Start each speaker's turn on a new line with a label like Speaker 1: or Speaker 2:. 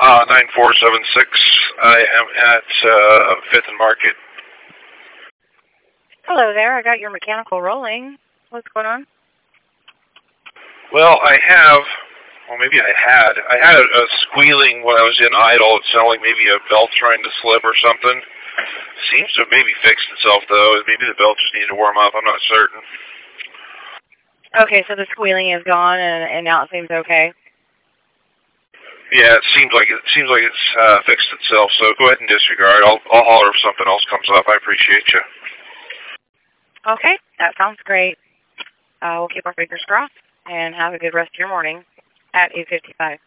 Speaker 1: 9476. I am at 5th and Market.
Speaker 2: Hello there. I got your mechanical rolling. What's going on?
Speaker 1: Well, I had a squealing when I was in idle. It sounded like maybe a belt trying to slip or something. Seems to have maybe fixed itself, though. Maybe the belt just needed to warm up. I'm not certain.
Speaker 2: Okay, so the squealing is gone, and now it seems okay.
Speaker 1: Yeah, it seems like it's fixed itself. So go ahead and disregard. I'll holler if something else comes up. I appreciate you.
Speaker 2: Okay, that sounds great. We'll keep our fingers crossed and have a good rest of your morning at 8:55.